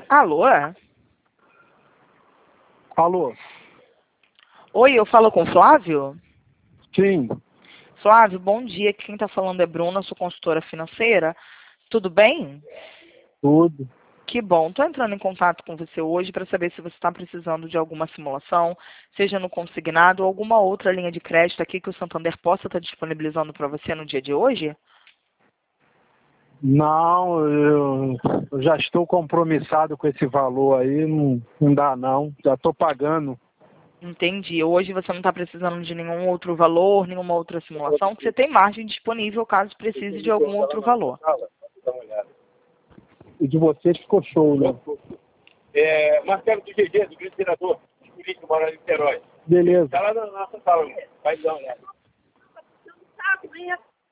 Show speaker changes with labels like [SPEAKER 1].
[SPEAKER 1] Alô?
[SPEAKER 2] Alô?
[SPEAKER 1] Oi, eu falo com o Flávio?
[SPEAKER 2] Sim,
[SPEAKER 1] Flávio, bom dia. Quem está falando é Bruna, sou consultora financeira. Tudo bem?
[SPEAKER 2] tudo.
[SPEAKER 1] Que bom. Estou entrando em contato com você hoje para saber se você está precisando de alguma simulação, seja no consignado ou alguma outra linha de crédito aqui que o Santander possa estar disponibilizando para você no dia de hoje.
[SPEAKER 2] Não, eu já estou compromissado com esse valor aí, não dá não, já estou pagando.
[SPEAKER 1] Entendi. Hoje você não está precisando de nenhum outro valor, nenhuma outra simulação, que você tem margem disponível caso precise de algum outro valor.
[SPEAKER 2] E de vocês ficou show, né?
[SPEAKER 3] Marcelo do GG, do Grito Vereador, político, mora em Niterói.
[SPEAKER 2] Beleza.
[SPEAKER 3] Está lá na nossa sala, vai dar uma olhada.